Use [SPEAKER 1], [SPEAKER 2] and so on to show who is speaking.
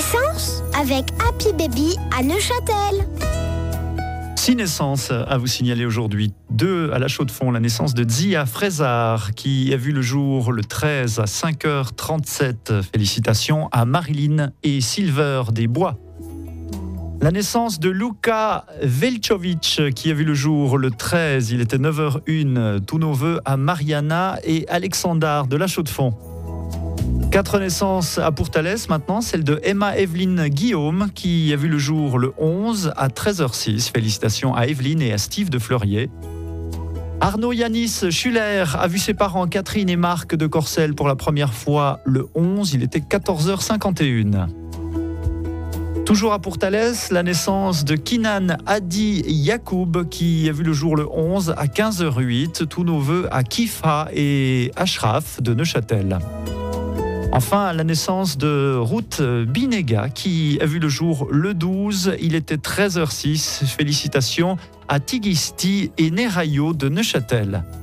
[SPEAKER 1] naissance avec Happy Baby à Neuchâtel.
[SPEAKER 2] 6 naissances à vous signaler aujourd'hui. 2 à la Chaux-de-Fonds, la naissance de Zia Frézard qui a vu le jour le 13 à 5h37. Félicitations à Marilyn et Silver des Bois. La naissance de Luka Velchovic qui a vu le jour le 13, il était 9h01. Tous nos vœux à Mariana et Alexandre de la Chaux-de-Fonds. 4 naissances à Pourtalès maintenant, celle de Emma Evelyne Guillaume qui a vu le jour le 11 à 13h06. Félicitations à Evelyne et à Steve de Fleurier. Arnaud Yanis Schuller a vu ses parents Catherine et Marc de Corcelles pour la première fois le 11, il était 14h51. Toujours à Pourtalès, la naissance de Kinan Hadi Yacoub qui a vu le jour le 11 à 15h08. Tous nos vœux à Kifa et Ashraf de Neuchâtel. Enfin, la naissance de Ruth Binega qui a vu le jour le 12, il était 13h06. Félicitations à Tigisti et Nerayo de Neuchâtel.